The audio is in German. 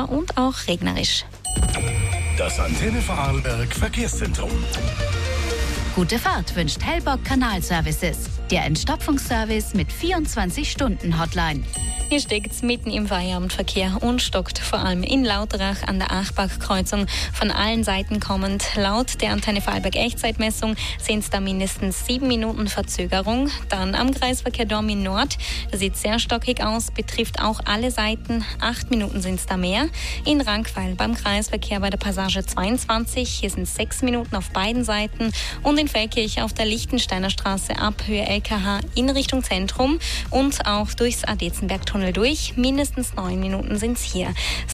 und auch regnerisch. Das Antenne Vorarlberg Verkehrszentrum. Gute Fahrt wünscht Hellbock Kanalservices, der Entstopfungsservice mit 24-Stunden-Hotline. Hier steckt mitten im Feierabendverkehr und stockt vor allem in Lauterach an der Achbach-Kreuzung von allen Seiten kommend. Laut der Antenne Vorarlberg Echtzeitmessung sind es da mindestens 7 Minuten Verzögerung. Dann am Kreisverkehr Dormin Nord, das sieht sehr stockig aus, betrifft auch alle Seiten. 8 Minuten sind es da mehr. In Rankweil beim Kreisverkehr bei der Passage 22, hier sind 6 Minuten auf beiden Seiten. Und in Feldkirch auf der Lichtensteiner Straße ab Höhe LKH in Richtung Zentrum und auch durchs Adezenbergtunnel durch. Mindestens 9 Minuten sind es hier.